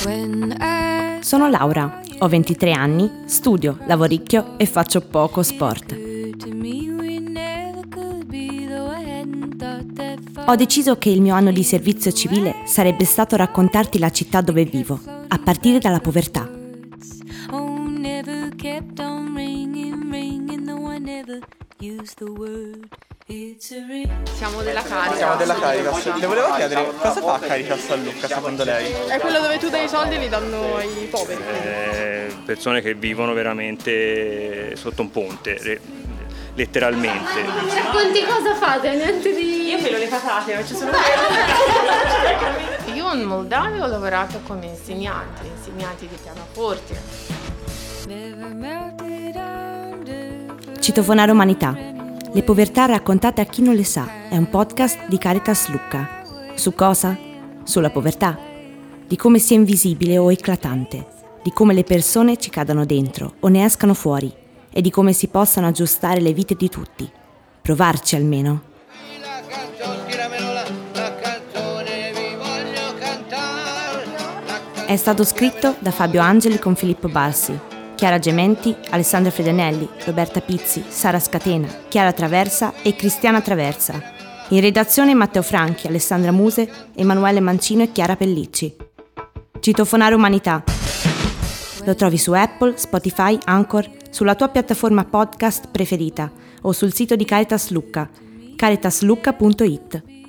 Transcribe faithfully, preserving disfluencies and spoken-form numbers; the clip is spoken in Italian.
Sono Laura, ho ventitré anni, studio, lavoricchio e faccio poco sport. Ho deciso che il mio anno di servizio civile sarebbe stato raccontarti la città dove vivo, a partire dalla povertà. Siamo della Caritas. Siamo della Caritas. Le volevo chiedere cosa fa Caritas a Lucca secondo lei? È quello dove tu dai i soldi e li danno ai poveri. Eh, persone che vivono veramente sotto un ponte, letteralmente. Racconti cosa fate? Niente di... Io filo le patate, faccio solo Io in Moldavia ho lavorato come insegnante, insegnante di pianoforte. Citofonare umanità. Le povertà raccontate a chi non le sa è un podcast di Caritas Lucca. Su cosa? Sulla povertà. Di come sia invisibile o eclatante. Di come le persone ci cadano dentro o ne escano fuori. E di come si possano aggiustare le vite di tutti. Provarci almeno. È stato scritto da Fabio Angeli con Filippo Balsi, Chiara Gementi, Alessandra Fredenelli, Roberta Pizzi, Sara Scatena, Chiara Traversa e Cristiana Traversa. In redazione Matteo Franchi, Alessandra Muse, Emanuele Mancino e Chiara Pellicci. Citofonare umanità. Lo trovi su Apple, Spotify, Anchor, sulla tua piattaforma podcast preferita o sul sito di Caritas Lucca, caritas lucca punto it.